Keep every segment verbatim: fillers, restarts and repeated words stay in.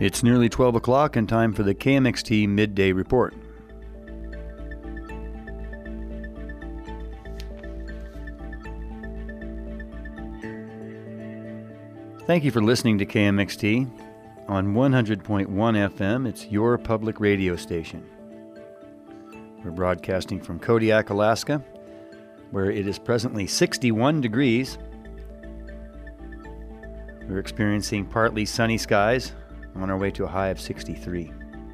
It's nearly twelve o'clock and time for the K M X T Midday Report. Thank you for listening to K M X T. On one hundred point one F M, it's your public radio station. We're broadcasting from Kodiak, Alaska, where it is presently sixty-one degrees. We're experiencing partly sunny skies on our way to a high of sixty-three.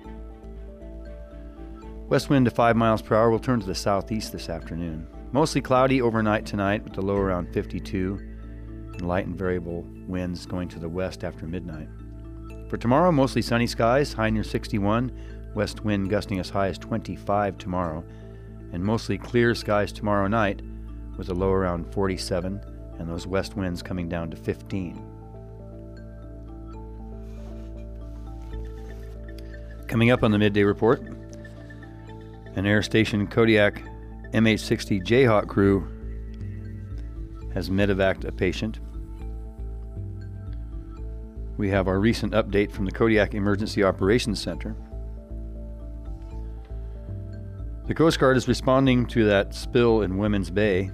West wind to five miles per hour will turn to the southeast this afternoon. Mostly cloudy overnight tonight with the low around fifty-two, and light and variable winds going to the west after midnight. For tomorrow, mostly sunny skies, high near sixty-one, west wind gusting as high as twenty-five tomorrow, and mostly clear skies tomorrow night with a low around forty-seven and those west winds coming down to fifteen. Coming up on the Midday Report, an Air Station Kodiak M H sixty Jayhawk crew has medevaced a patient. We have our recent update from the Kodiak Emergency Operations Center. The Coast Guard is responding to that spill in Women's Bay.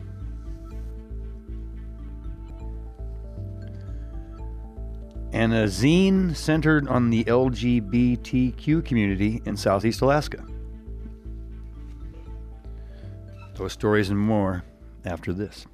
And a zine centered on the L G B T Q community in Southeast Alaska. Those stories and more after this.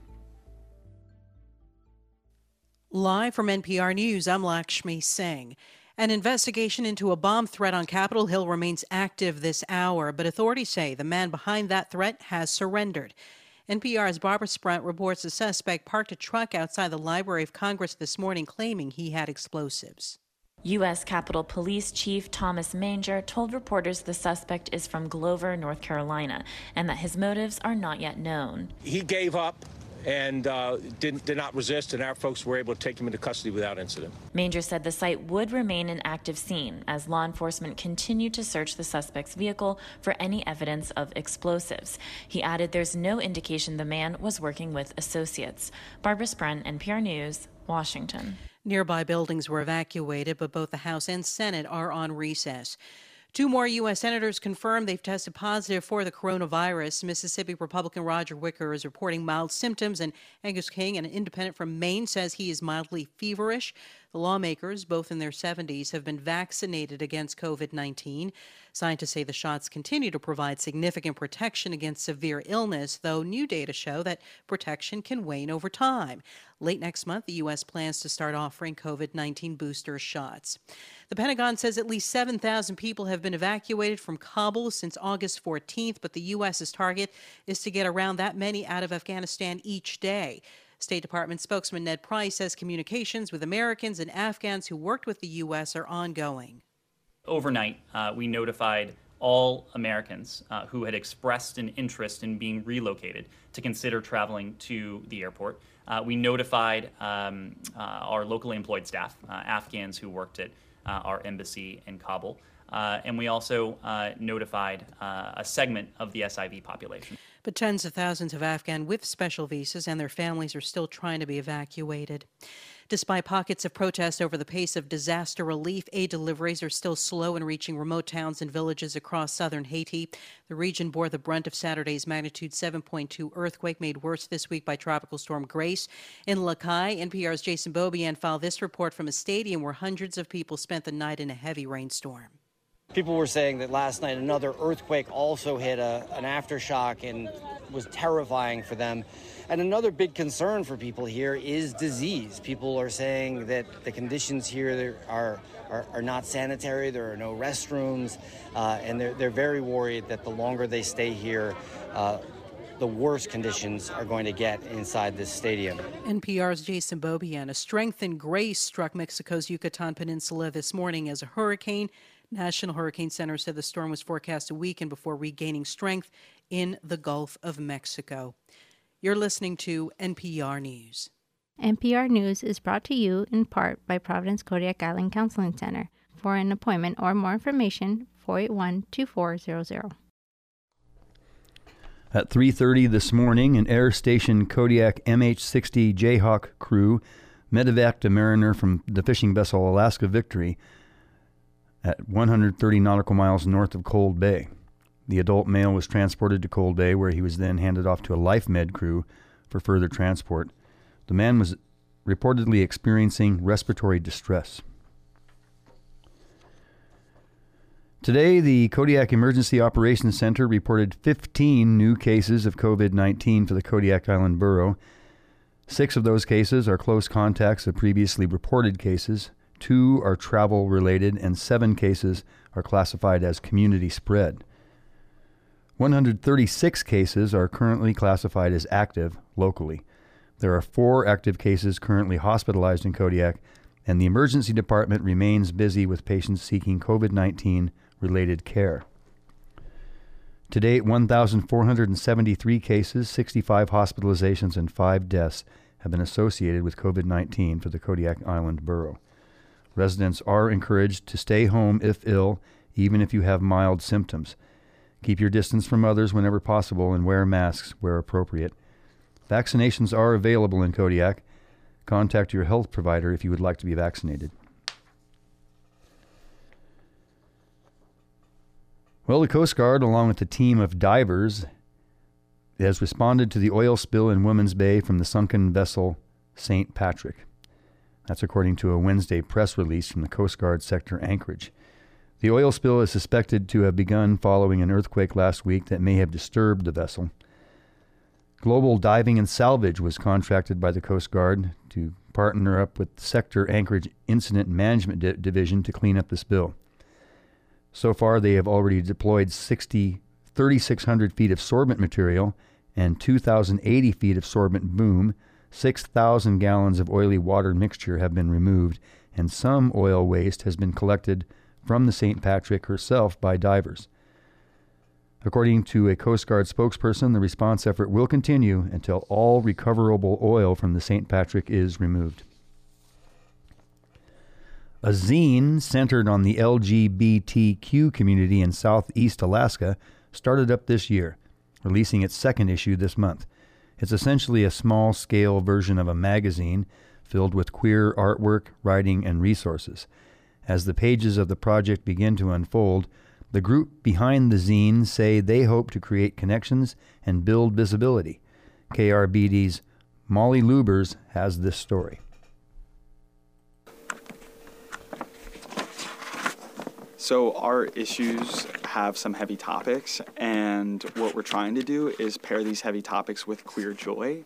Live from N P R News, I'm Lakshmi Singh. An investigation into a bomb threat on Capitol Hill remains active this hour, but authorities say the man behind that threat has surrendered. N P R's Barbara Sprunt reports the suspect parked a truck outside the Library of Congress this morning claiming he had explosives. U S Capitol Police Chief Thomas Manger told reporters the suspect is from Glover, North Carolina, and that his motives are not yet known. He gave up and uh, did, did not resist, and our folks were able to take him into custody without incident. Manger said the site would remain an active scene as law enforcement continued to search the suspect's vehicle for any evidence of explosives. He added there's no indication the man was working with associates. Barbara Sprunt, N P R News, Washington. Nearby buildings were evacuated, but both the House and Senate are on recess. Two more U S senators confirmed they've tested positive for the coronavirus. Mississippi Republican Roger Wicker is reporting mild symptoms, and Angus King, an independent from Maine, says he is mildly feverish. The lawmakers, both in their seventies, have been vaccinated against covid nineteen. Scientists say the shots continue to provide significant protection against severe illness, though new data show that protection can wane over time. Late next month, the U S plans to start offering covid nineteen booster shots. The Pentagon says at least seven thousand people have been evacuated from Kabul since August fourteenth, but the U S's target is to get around that many out of Afghanistan each day. State Department spokesman Ned Price says communications with Americans and Afghans who worked with the U S are ongoing. Overnight, uh, we notified all Americans uh, who had expressed an interest in being relocated to consider traveling to the airport. Uh, we notified um, uh, our locally employed staff, uh, Afghans who worked at uh, our embassy in Kabul. Uh, and we also uh, notified uh, a segment of the S I V population. But tens of thousands of Afghan with special visas and their families are still trying to be evacuated. Despite pockets of protest over the pace of disaster relief, aid deliveries are still slow in reaching remote towns and villages across southern Haiti. The region bore the brunt of Saturday's magnitude seven point two earthquake, made worse this week by Tropical Storm Grace. In Lacaille, N P R's Jason Beaubien filed this report from a stadium where hundreds of people spent the night in a heavy rainstorm. People were saying that last night another earthquake also hit a, an aftershock and was terrifying for them. And another big concern for people here is disease. People are saying that the conditions here are, are, are not sanitary, there are no restrooms, uh, and they're, they're very worried that the longer they stay here, uh, the worst conditions are going to get inside this stadium. N P R's Jason Beaubien. A strengthened Grace struck Mexico's Yucatan Peninsula this morning as a hurricane. National Hurricane Center said the storm was forecast to weaken before regaining strength in the Gulf of Mexico. You're listening to N P R News. N P R News is brought to you in part by Providence Kodiak Island Counseling Center. For an appointment or more information, four eight one, two four zero zero. At three thirty this morning, an Air Station Kodiak M H sixty Jayhawk crew medevaced a mariner from the fishing vessel Alaska Victory at one hundred thirty nautical miles north of Cold Bay. The adult male was transported to Cold Bay, where he was then handed off to a life med crew for further transport. The man was reportedly experiencing respiratory distress. Today, the Kodiak Emergency Operations Center reported fifteen new cases of COVID nineteen for the Kodiak Island Borough. Six of those cases are close contacts of previously reported cases. Two are travel-related, and seven cases are classified as community spread. one hundred thirty-six cases are currently classified as active locally. There are four active cases currently hospitalized in Kodiak, and the emergency department remains busy with patients seeking COVID nineteen related care. To date, one thousand four hundred seventy-three cases, sixty-five hospitalizations, and five deaths have been associated with COVID nineteen for the Kodiak Island Borough. Residents are encouraged to stay home if ill, even if you have mild symptoms. Keep your distance from others whenever possible and wear masks where appropriate. Vaccinations are available in Kodiak. Contact your health provider if you would like to be vaccinated. Well, the Coast Guard, along with a team of divers, has responded to the oil spill in Woman's Bay from the sunken vessel Saint Patrick. That's according to a Wednesday press release from the Coast Guard Sector Anchorage. The oil spill is suspected to have begun following an earthquake last week that may have disturbed the vessel. Global Diving and Salvage was contracted by the Coast Guard to partner up with Sector Anchorage Incident Management Di- Division to clean up the spill. So far, they have already deployed sixty, thirty-six hundred feet of sorbent material and two thousand eighty feet of sorbent boom. six thousand gallons of oily water mixture have been removed, and some oil waste has been collected from the Saint Patrick herself by divers. According to a Coast Guard spokesperson, the response effort will continue until all recoverable oil from the Saint Patrick is removed. A zine centered on the L G B T Q community in Southeast Alaska started up this year, releasing its second issue this month. It's essentially a small-scale version of a magazine filled with queer artwork, writing, and resources. As the pages of the project begin to unfold, the group behind the zine say they hope to create connections and build visibility. K R B D's Molly Lubers has this story. So our issues have some heavy topics, and what we're trying to do is pair these heavy topics with queer joy.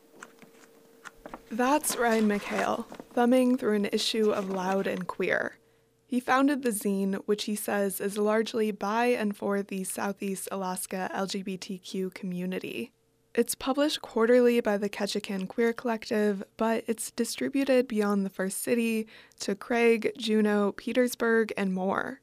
That's Ryan McHale, thumbing through an issue of Loud and Queer. He founded the zine, which he says is largely by and for the Southeast Alaska L G B T Q community. It's published quarterly by the Ketchikan Queer Collective, but it's distributed beyond the first city to Craig, Juneau, Petersburg, and more.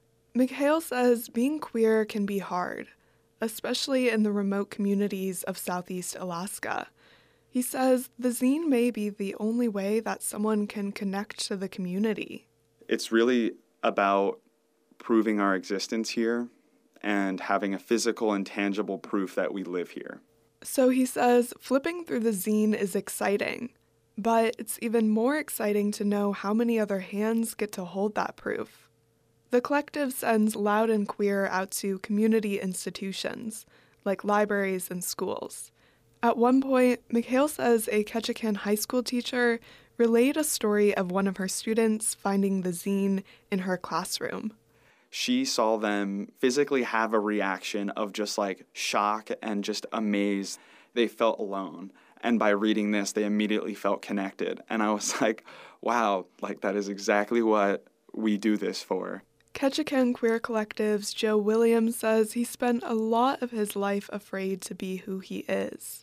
McHale says being queer can be hard, especially in the remote communities of Southeast Alaska. He says the zine may be the only way that someone can connect to the community. It's really about proving our existence here and having a physical and tangible proof that we live here. So he says flipping through the zine is exciting, but it's even more exciting to know how many other hands get to hold that proof. The collective sends Loud and Queer out to community institutions, like libraries and schools. At one point, McHale says a Ketchikan high school teacher relayed a story of one of her students finding the zine in her classroom. She saw them physically have a reaction of just like shock and just amaze. They felt alone. And by reading this, they immediately felt connected. And I was like, wow, like that is exactly what we do this for. Ketchikan Queer Collective's Joe Williams says he spent a lot of his life afraid to be who he is.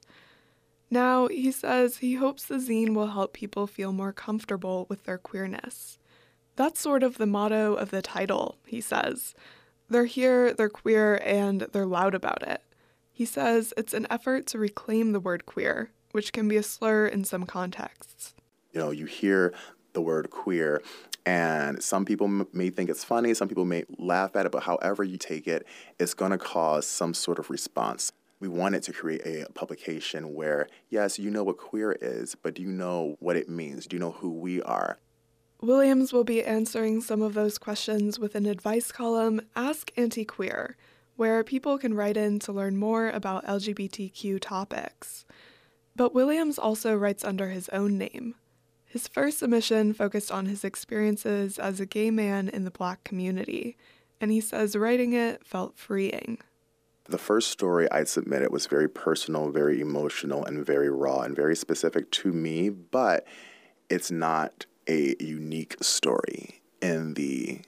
Now, he says he hopes the zine will help people feel more comfortable with their queerness. That's sort of the motto of the title, he says. They're here, they're queer, and they're loud about it. He says it's an effort to reclaim the word queer, which can be a slur in some contexts. You know, you hear the word queer, and some people m- may think it's funny, some people may laugh at it, but however you take it, it's going to cause some sort of response. We wanted to create a publication where, yes, you know what queer is, but do you know what it means? Do you know who we are? Williams will be answering some of those questions with an advice column, Ask Anti-Queer, where people can write in to learn more about L G B T Q topics. But Williams also writes under his own name. His first submission focused on his experiences as a gay man in the Black community, and he says writing it felt freeing. The first story I submitted was very personal, very emotional, and very raw, and very specific to me, but it's not a unique story in the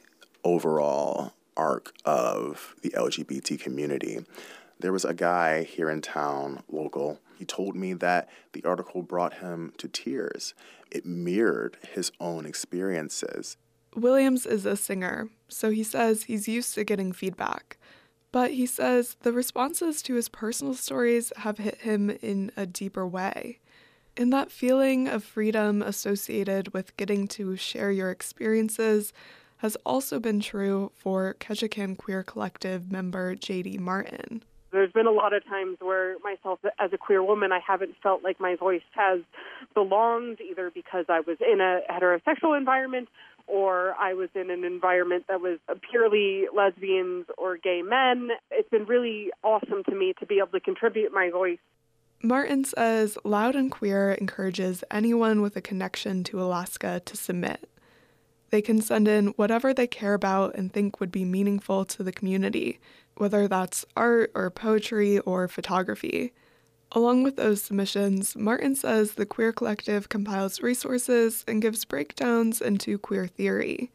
overall arc of the L G B T community. There was a guy here in town, local. He told me that the article brought him to tears. It mirrored his own experiences. Williams is a singer, so he says he's used to getting feedback. But he says the responses to his personal stories have hit him in a deeper way. And that feeling of freedom associated with getting to share your experiences has also been true for Ketchikan Queer Collective member J D Martin. There's been a lot of times where myself as a queer woman, I haven't felt like my voice has belonged, either because I was in a heterosexual environment or I was in an environment that was purely lesbians or gay men. It's been really awesome to me to be able to contribute my voice. Martin says Loud and Queer encourages anyone with a connection to Alaska to submit. They can send in whatever they care about and think would be meaningful to the community, whether that's art or poetry or photography. Along with those submissions, Martin says the Queer Collective compiles resources and gives breakdowns into queer theory.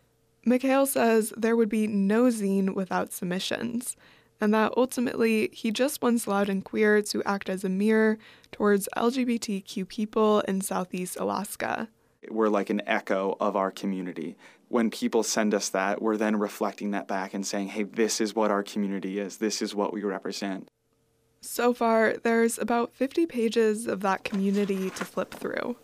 Mikhail says there would be no zine without submissions, and that ultimately he just wants Loud and Queer to act as a mirror towards L G B T Q people in Southeast Alaska. We're like an echo of our community. When people send us that, we're then reflecting that back and saying, hey, this is what our community is. This is what we represent. So far, there's about fifty pages of that community to flip through.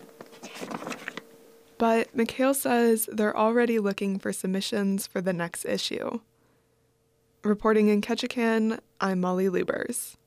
But Mikhail says they're already looking for submissions for the next issue. Reporting in Ketchikan, I'm Molly Lubers.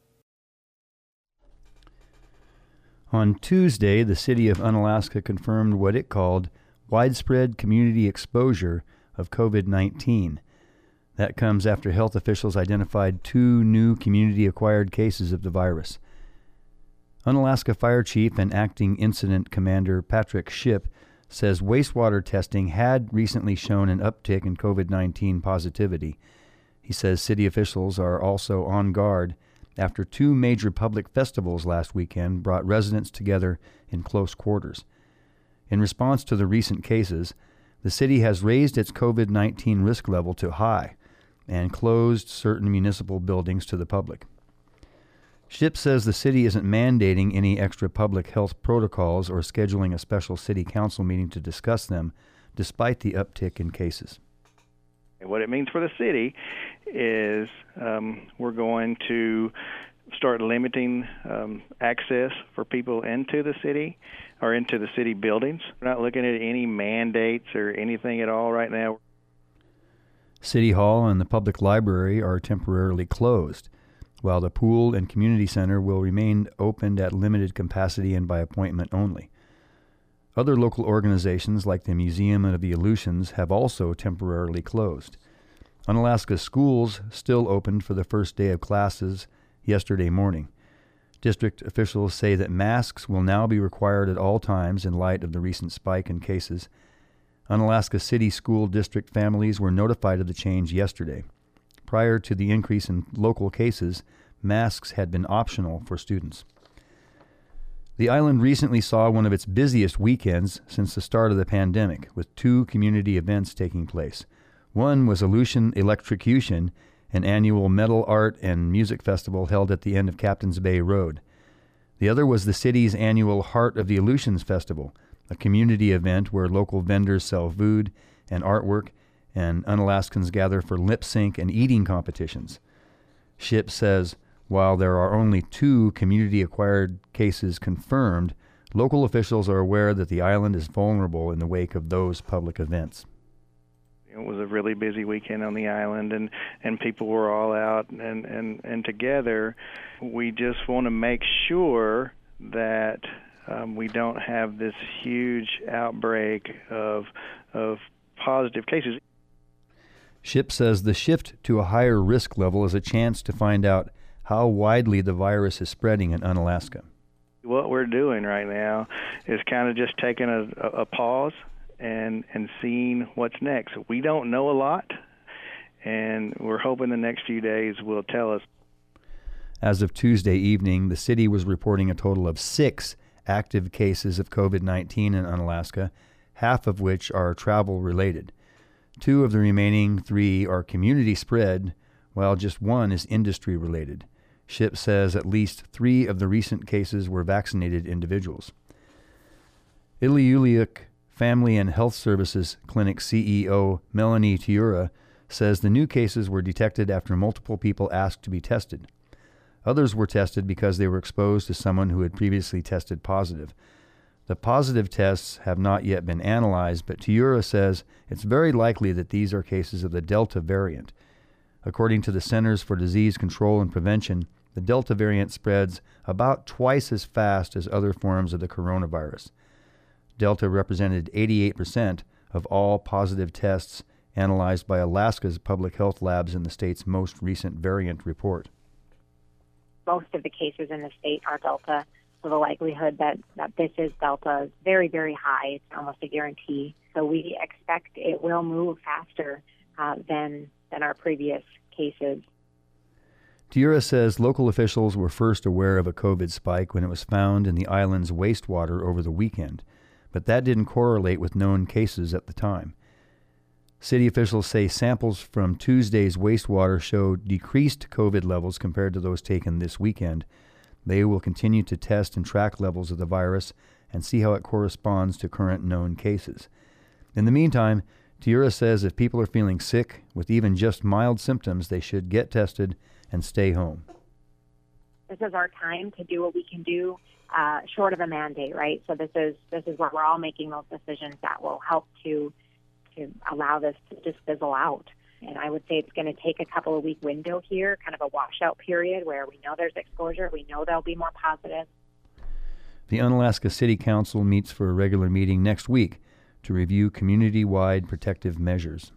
On Tuesday, the city of Unalaska confirmed what it called widespread community exposure of COVID nineteen. That comes after health officials identified two new community-acquired cases of the virus. Unalaska Fire Chief and Acting Incident Commander Patrick Shipp says wastewater testing had recently shown an uptick in COVID nineteen positivity. He says city officials are also on guard after two major public festivals last weekend brought residents together in close quarters. In response to the recent cases, the city has raised its COVID nineteen risk level to high and closed certain municipal buildings to the public. Shipp says the city isn't mandating any extra public health protocols or scheduling a special city council meeting to discuss them, despite the uptick in cases. What it means for the city is um, we're going to start limiting um, access for people into the city or into the city buildings. We're not looking at any mandates or anything at all right now. City Hall and the public library are temporarily closed, while the pool and community center will remain opened at limited capacity and by appointment only. Other local organizations like the Museum of the Aleutians have also temporarily closed. Unalaska schools still opened for the first day of classes yesterday morning. District officials say that masks will now be required at all times in light of the recent spike in cases. Unalaska City School District families were notified of the change yesterday. Prior to the increase in local cases, masks had been optional for students. The island recently saw one of its busiest weekends since the start of the pandemic, with two community events taking place. One was Aleutian Electrocution, an annual metal art and music festival held at the end of Captain's Bay Road. The other was the city's annual Heart of the Aleutians Festival, a community event where local vendors sell food and artwork, and Unalaskans gather for lip sync and eating competitions. Shipp says, while there are only two community-acquired cases confirmed, local officials are aware that the island is vulnerable in the wake of those public events. It was a really busy weekend on the island, and, and people were all out and, and, and together. We just want to make sure that um, we don't have this huge outbreak of of positive cases. Shipp says the shift to a higher risk level is a chance to find out how widely the virus is spreading in Unalaska. What we're doing right now is kind of just taking a, a pause and and seeing what's next. We don't know a lot, and we're hoping the next few days will tell us. As of Tuesday evening, the city was reporting a total of six active cases of COVID nineteen in Unalaska, half of which are travel-related. Two of the remaining three are community spread, while just one is industry-related. Shipp says at least three of the recent cases were vaccinated individuals. Iliuliuk Family and Health Services Clinic C E O Melanie Tiura says the new cases were detected after multiple people asked to be tested. Others were tested because they were exposed to someone who had previously tested positive. The positive tests have not yet been analyzed, but Tiura says it's very likely that these are cases of the Delta variant. According to the Centers for Disease Control and Prevention, the Delta variant spreads about twice as fast as other forms of the coronavirus. Delta represented eighty-eight percent of all positive tests analyzed by Alaska's public health labs in the state's most recent variant report. Most of the cases in the state are Delta, so the likelihood that, that this is Delta is very, very high. It's almost a guarantee. So we expect it will move faster uh, than, than our previous cases. Tiura says local officials were first aware of a COVID spike when it was found in the island's wastewater over the weekend, but that didn't correlate with known cases at the time. City officials say samples from Tuesday's wastewater showed decreased COVID levels compared to those taken this weekend. They will continue to test and track levels of the virus and see how it corresponds to current known cases. In the meantime, Tiura says if people are feeling sick with even just mild symptoms, they should get tested and stay home. This is our time to do what we can do uh, short of a mandate, right? So this is this is where we're all making those decisions that will help to to allow this to just fizzle out. And I would say it's going to take a couple of week window here, kind of a washout period where we know there's exposure, we know there'll be more positive. The Unalaska City Council meets for a regular meeting next week to review community-wide protective measures.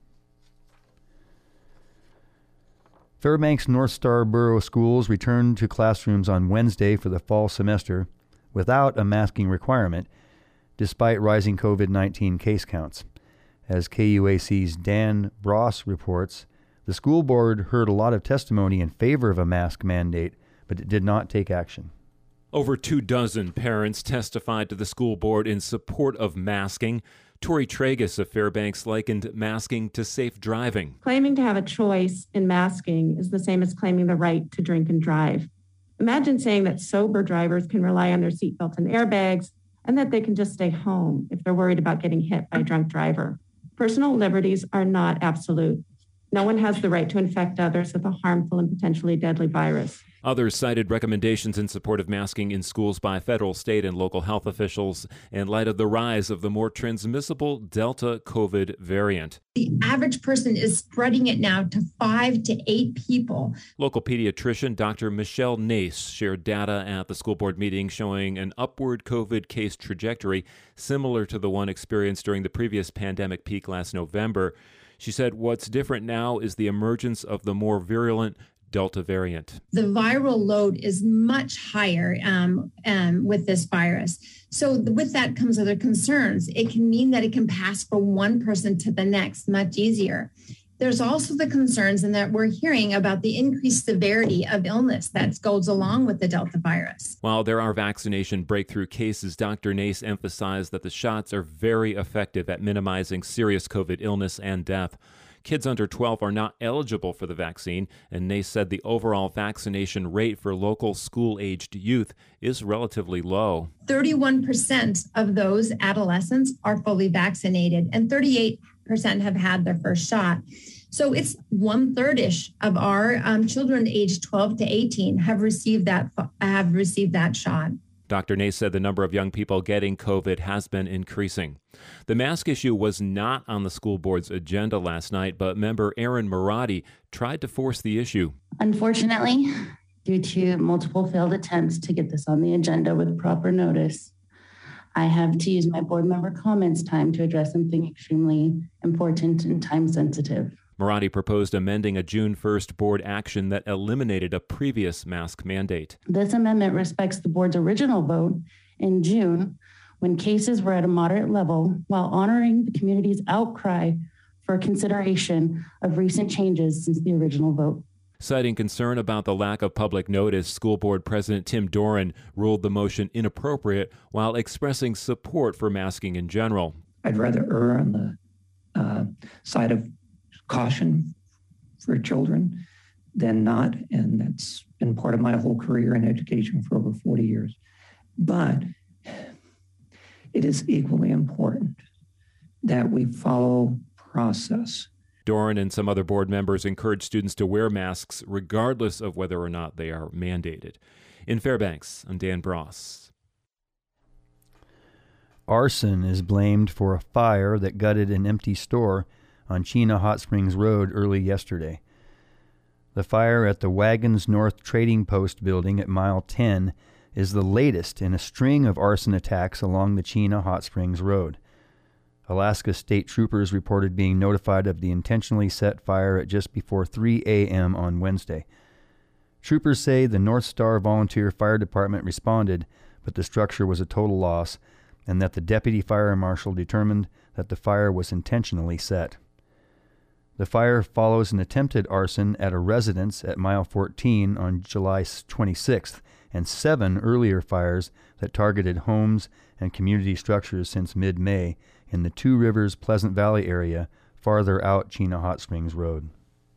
Fairbanks North Star Borough schools returned to classrooms on Wednesday for the fall semester without a masking requirement, despite rising COVID nineteen case counts. As K U A C's Dan Bross reports, the school board heard a lot of testimony in favor of a mask mandate, but it did not take action. Over two dozen parents testified to the school board in support of masking. Tori Tragus of Fairbanks likened masking to safe driving. Claiming to have a choice in masking is the same as claiming the right to drink and drive. Imagine saying that sober drivers can rely on their seatbelts and airbags and that they can just stay home if they're worried about getting hit by a drunk driver. Personal liberties are not absolute. No one has the right to infect others with a harmful and potentially deadly virus. Others cited recommendations in support of masking in schools by federal, state, and local health officials in light of the rise of the more transmissible Delta COVID variant. The average person is spreading it now to five to eight people. Local pediatrician Doctor Michelle Nace shared data at the school board meeting showing an upward COVID case trajectory similar to the one experienced during the previous pandemic peak last November. She said what's different now is the emergence of the more virulent Delta variant. The viral load is much higher um, um, with this virus. So with that comes other concerns. It can mean that it can pass from one person to the next much easier. There's also the concerns in that we're hearing about the increased severity of illness that goes along with the Delta virus. While there are vaccination breakthrough cases, Doctor Nace emphasized that the shots are very effective at minimizing serious COVID illness and death. Kids under twelve are not eligible for the vaccine, and Nace said the overall vaccination rate for local school-aged youth is relatively low. thirty-one percent of those adolescents are fully vaccinated, and thirty-eight percent have had their first shot. So it's one-third-ish of our um, children aged twelve to eighteen have received that have received that shot. Doctor Nace said the number of young people getting COVID has been increasing. The mask issue was not on the school board's agenda last night, but member Aaron Marati tried to force the issue. Unfortunately, due to multiple failed attempts to get this on the agenda with proper notice, I have to use my board member comments time to address something extremely important and time sensitive. Marotti proposed amending a June first board action that eliminated a previous mask mandate. This amendment respects the board's original vote in June when cases were at a moderate level while honoring the community's outcry for consideration of recent changes since the original vote. Citing concern about the lack of public notice, School Board President Tim Doran ruled the motion inappropriate while expressing support for masking in general. I'd rather err on the uh, side of caution for children than not, and that's been part of my whole career in education for over forty years. But it is equally important that we follow process. Doran and some other board members encourage students to wear masks regardless of whether or not they are mandated. In Fairbanks, I'm Dan Bross. Arson is blamed for a fire that gutted an empty store on Chena Hot Springs Road early yesterday. The fire at the Wagons North Trading Post building at Mile ten is the latest in a string of arson attacks along the Chena Hot Springs Road. Alaska State Troopers reported being notified of the intentionally set fire at just before three a.m. on Wednesday. Troopers say the North Star Volunteer Fire Department responded, but the structure was a total loss, and that the deputy fire marshal determined that the fire was intentionally set. The fire follows an attempted arson at a residence at Mile fourteen on July twenty-sixth, and seven earlier fires that targeted homes and community structures since mid-May in the Two Rivers Pleasant Valley area farther out Chena Hot Springs Road.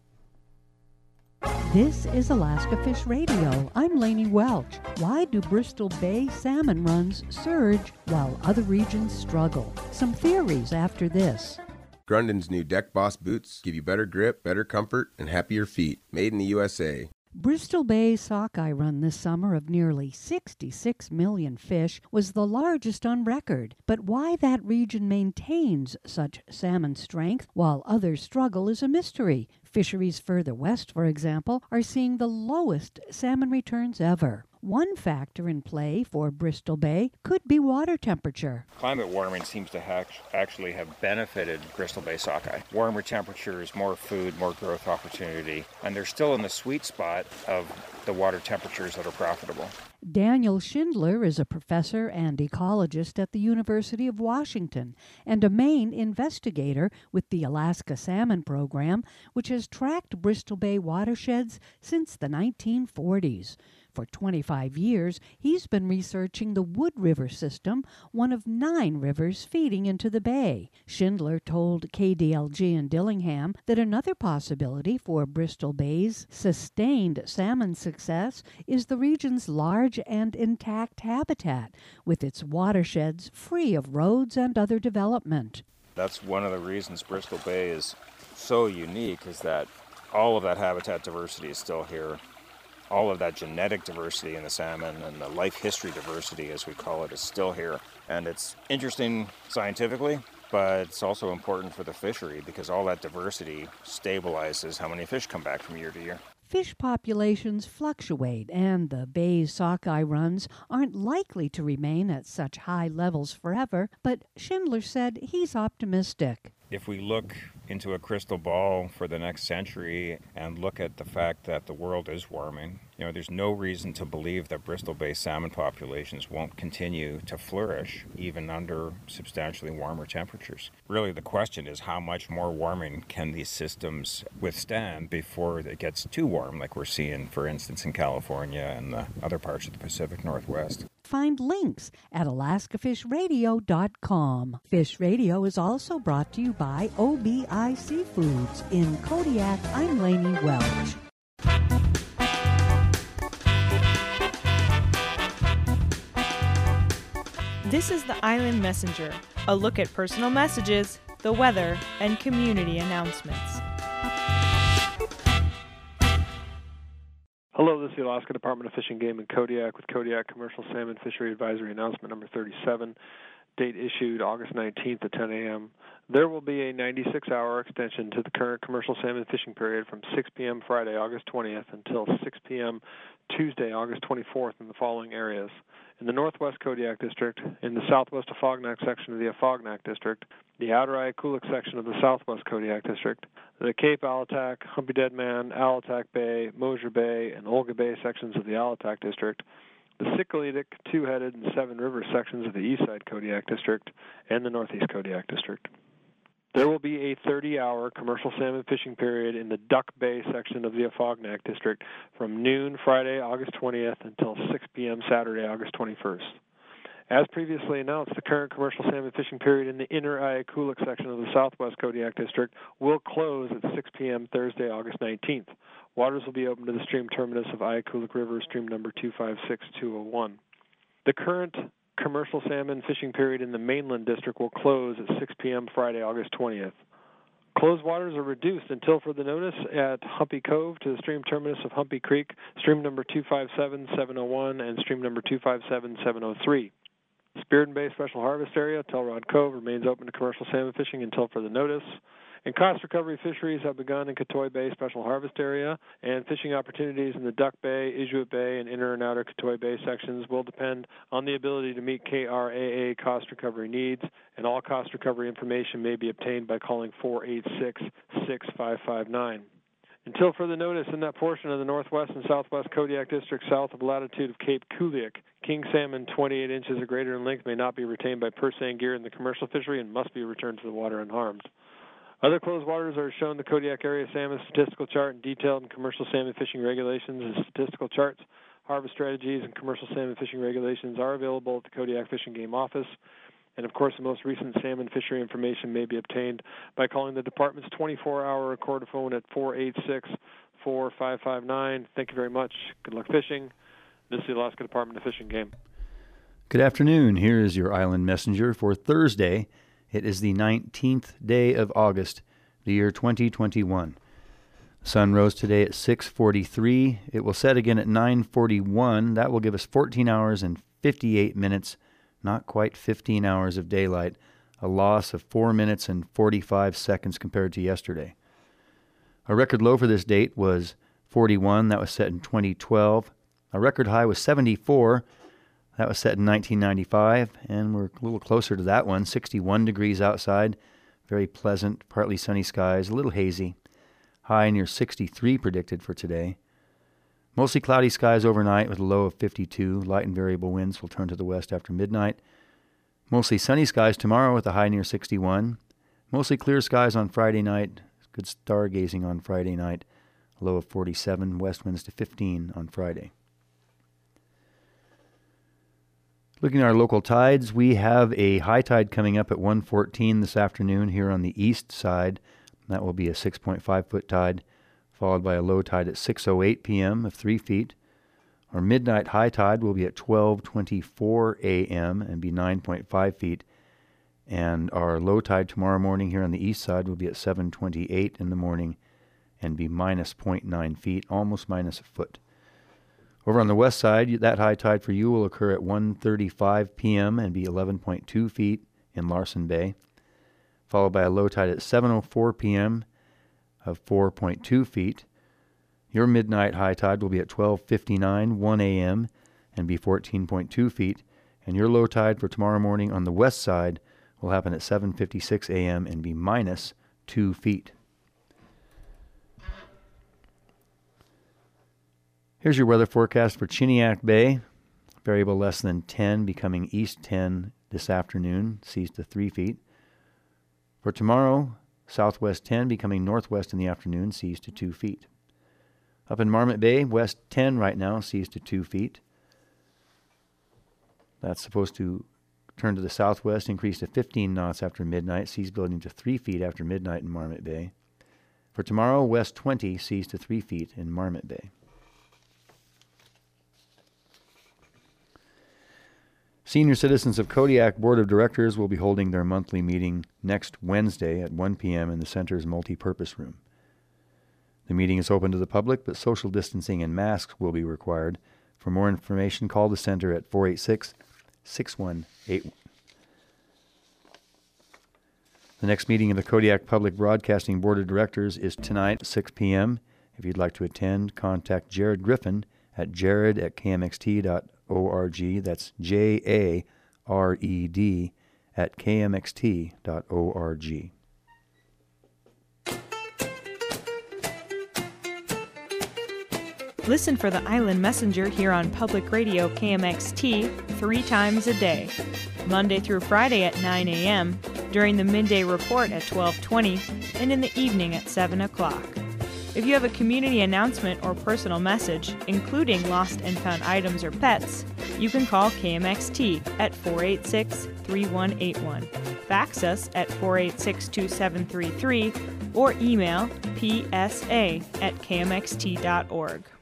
This is Alaska Fish Radio. I'm Lainey Welch. Why do Bristol Bay salmon runs surge while other regions struggle? Some theories after this. Grundon's new Deck Boss boots give you better grip, better comfort, and happier feet. Made in the U S A. Bristol Bay's sockeye run this summer of nearly sixty-six million fish was the largest on record. But why that region maintains such salmon strength while others struggle is a mystery. Fisheries further west, for example, are seeing the lowest salmon returns ever. One factor in play for Bristol Bay could be water temperature. Climate warming seems to ha- actually have benefited Bristol Bay sockeye. Warmer temperatures, more food, more growth opportunity, and they're still in the sweet spot of the water temperatures that are profitable. Daniel Schindler is a professor and ecologist at the University of Washington and a main investigator with the Alaska Salmon Program, which has tracked Bristol Bay watersheds since the nineteen forties. For twenty-five years, he's been researching the Wood River system, one of nine rivers feeding into the bay. Schindler told K D L G in Dillingham that another possibility for Bristol Bay's sustained salmon success is the region's large and intact habitat, with its watersheds free of roads and other development. That's one of the reasons Bristol Bay is so unique, is that all of that habitat diversity is still here. All of that genetic diversity in the salmon and the life history diversity, as we call it, is still here. And it's interesting scientifically, but it's also important for the fishery because all that diversity stabilizes how many fish come back from year to year. Fish populations fluctuate, and the bay's sockeye runs aren't likely to remain at such high levels forever, but Schindler said he's optimistic. If we look into a crystal ball for the next century and look at the fact that the world is warming, you know, there's no reason to believe that Bristol Bay salmon populations won't continue to flourish even under substantially warmer temperatures. Really, the question is how much more warming can these systems withstand before it gets too warm, like we're seeing, for instance, in California and the other parts of the Pacific Northwest. Find links at alaska fish radio dot com. Fish Radio is also brought to you by O B I Seafoods. In Kodiak, I'm Lainey Welch. This is the Island Messenger, a look at personal messages, the weather, and community announcements. Hello, this is the Alaska Department of Fish and Game in Kodiak with Kodiak Commercial Salmon Fishery Advisory Announcement number thirty-seven. date issued August nineteenth at ten a.m. There will be a ninety-six hour extension to the current commercial salmon fishing period from six p.m. Friday, August twentieth until six p.m. Tuesday, August twenty-fourth in the following areas. In the Northwest Kodiak District, in the Southwest Afognak section of the Afognak District, the Outer Ayakulik section of the Southwest Kodiak District, the Cape Alatak, Humpy Dead Man, Alatak Bay, Mosier Bay, and Olga Bay sections of the Alatak District, the Sikalitic, Two-Headed, and Seven Rivers sections of the Eastside Kodiak District, and the Northeast Kodiak District. There will be a thirty hour commercial salmon fishing period in the Duck Bay section of the Afognak District from noon Friday, August twentieth until six p.m. Saturday, August twenty-first. As previously announced, the current commercial salmon fishing period in the Inner Ayakulik section of the Southwest Kodiak District will close at six p.m. Thursday, August nineteenth. Waters will be open to the stream terminus of Ayakulik River, stream number two five six two oh one. The current commercial salmon fishing period in the Mainland District will close at six p.m. Friday, August twentieth. Closed waters are reduced until further notice at Humpy Cove to the stream terminus of Humpy Creek, stream number two five seven seven oh one and stream number two five seven seven oh three. Spearden Bay Special Harvest Area, Telrod Cove, remains open to commercial salmon fishing until further notice. And cost recovery fisheries have begun in Katoy Bay Special Harvest Area, and fishing opportunities in the Duck Bay, Inuit Bay, and Inner and Outer Katoy Bay sections will depend on the ability to meet K R A A cost recovery needs, and all cost recovery information may be obtained by calling four eight six, six five five nine. Until further notice, in that portion of the Northwest and Southwest Kodiak District south of latitude of Cape Kuliak, king salmon twenty-eight inches or greater in length may not be retained by purse seine gear in the commercial fishery and must be returned to the water unharmed. Other closed waters are shown the Kodiak Area Salmon Statistical Chart and detailed in commercial salmon fishing regulations and statistical charts. Harvest strategies and commercial salmon fishing regulations are available at the Kodiak Fish and Game Office. And of course, the most recent salmon fishery information may be obtained by calling the department's twenty-four hour recordaphone at four eight six, four five five nine. Thank you very much. Good luck fishing. This is the Alaska Department of Fish and Game. Good afternoon. Here is your island messenger for Thursday. It is the nineteenth day of August, the year twenty twenty-one. The sun rose today at six forty-three. It will set again at nine forty-one. That will give us fourteen hours and fifty-eight minutes, not quite fifteen hours of daylight, a loss of four minutes and forty-five seconds compared to yesterday. A record low for this date was forty-one. That was set in twenty twelve. A record high was seventy-four. That was set in nineteen ninety-five, and we're a little closer to that one, sixty-one degrees outside. Very pleasant, partly sunny skies, a little hazy. High near sixty-three predicted for today. Mostly cloudy skies overnight with a low of fifty-two. Light and variable winds will turn to the west after midnight. Mostly sunny skies tomorrow with a high near sixty-one. Mostly clear skies on Friday night. Good stargazing on Friday night. A low of forty-seven. West winds to fifteen on Friday. Looking at our local tides, we have a high tide coming up at one fourteen this afternoon here on the east side. That will be a six point five foot tide, followed by a low tide at six oh eight p.m. of three feet. Our midnight high tide will be at twelve twenty-four a.m. and be nine point five feet. And our low tide tomorrow morning here on the east side will be at seven twenty-eight in the morning and be minus zero point nine feet, almost minus a foot. Over on the west side, that high tide for you will occur at one thirty-five p.m. and be eleven point two feet in Larsen Bay, followed by a low tide at seven oh four p.m. of four point two feet. Your midnight high tide will be at twelve fifty-nine, one a.m. and be fourteen point two feet, and your low tide for tomorrow morning on the west side will happen at seven fifty-six a.m. and be minus two feet. Here's your weather forecast for Chiniak Bay. Variable less than ten, becoming east ten this afternoon, seas to three feet. For tomorrow, southwest ten, becoming northwest in the afternoon, seas to two feet. Up in Marmot Bay, west ten right now, seas to two feet. That's supposed to turn to the southwest, increase to fifteen knots after midnight, seas building to three feet after midnight in Marmot Bay. For tomorrow, west twenty, seas to three feet in Marmot Bay. Senior citizens of Kodiak Board of Directors will be holding their monthly meeting next Wednesday at one p.m. in the center's multi-purpose room. The meeting is open to the public, but social distancing and masks will be required. For more information, call the center at four eight six, six one eight one. The next meeting of the Kodiak Public Broadcasting Board of Directors is tonight at six p.m. If you'd like to attend, contact Jared Griffin at jared at k m x t dot org. That's J A R E D at k m x t dot org. Listen for the Island Messenger here on Public Radio K M X T three times a day, Monday through Friday at nine a.m., during the midday report at twelve twenty, and in the evening at seven o'clock. If you have a community announcement or personal message, including lost and found items or pets, you can call K M X T at four eight six, three one eight one, fax us at four eight six, two seven three three, or email p s a at k m x t dot org.